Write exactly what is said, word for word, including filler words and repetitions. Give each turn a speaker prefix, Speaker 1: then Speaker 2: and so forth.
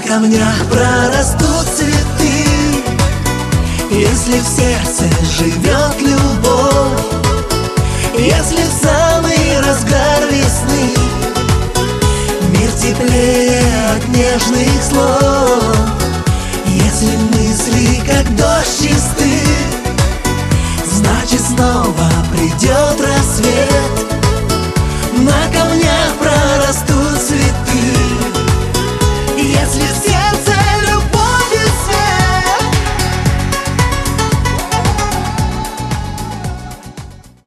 Speaker 1: камнях прорастут цветы, если в сердце живет любовь, если в самый разгар весны мир теплее от нежных слов, если мысли как дождь чисты, значит снова придет